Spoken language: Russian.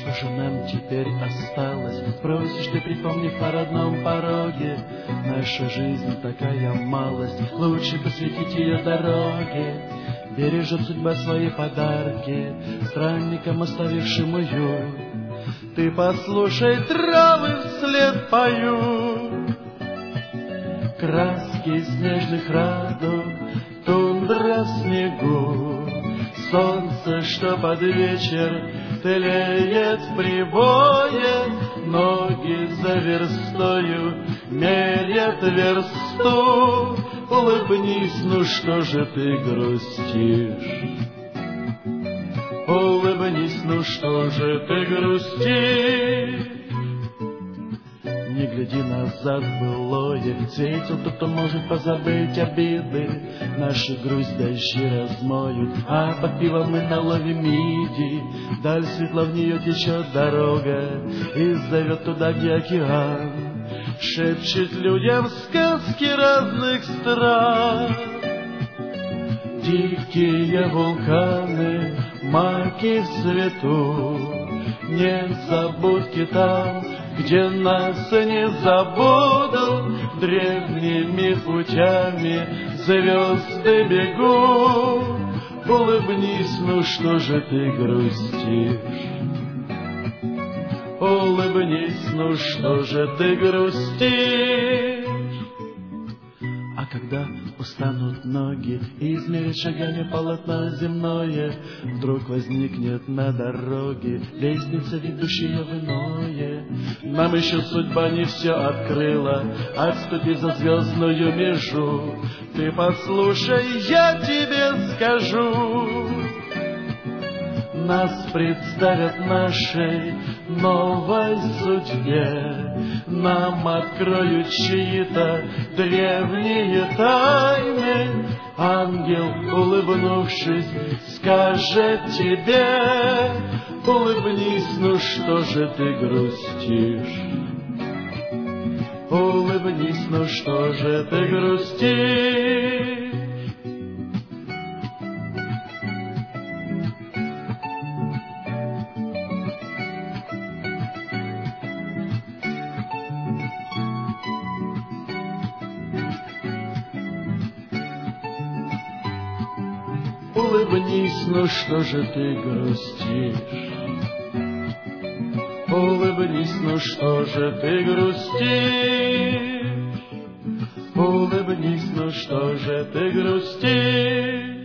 Что же нам теперь осталось? Просишь ты, припомнив о родном пороге. Наша жизнь такая малость, лучше посвятить ее дороге. Бережет судьба свои подарки, странникам оставившим ее. Ты послушай, травы вслед поют, краски снежных радуг, тундра в снегу, солнце, что под вечер тлеет в прибое, ноги за верстою мерят версту. Улыбнись, ну что же ты грустишь? Улыбнись, ну что же ты грустишь? Не гляди назад, былое, светил тот, кто может позабыть обиды. Наши грусть дальше размоют, а под пивом мы наловим миди. Даль светла, в нее течет дорога и зовет туда, где океан шепчет людям сказки разных стран. Дикие вулканы, маки в цвету, нет забудки там, где нас не забудут. Древними путями звезды бегут. Улыбнись, ну что же ты грустишь? Улыбнись, ну что же ты грустишь? А когда устанут ноги и измерить шагами полотно земное, вдруг возникнет на дороге лестница, ведущая в иное. Нам еще судьба не все открыла, отступи за звездную межу. Ты послушай, я тебе скажу. Нас представят нашей новой судьбе, нам откроют чьи-то древние тайны. Ангел, улыбнувшись, скажет тебе: улыбнись, ну что же ты грустишь? Улыбнись, ну что же ты грустишь? Улыбнись, ну что же ты грустишь? Улыбнись, ну что же ты грустишь? Улыбнись, ну что же ты грустишь?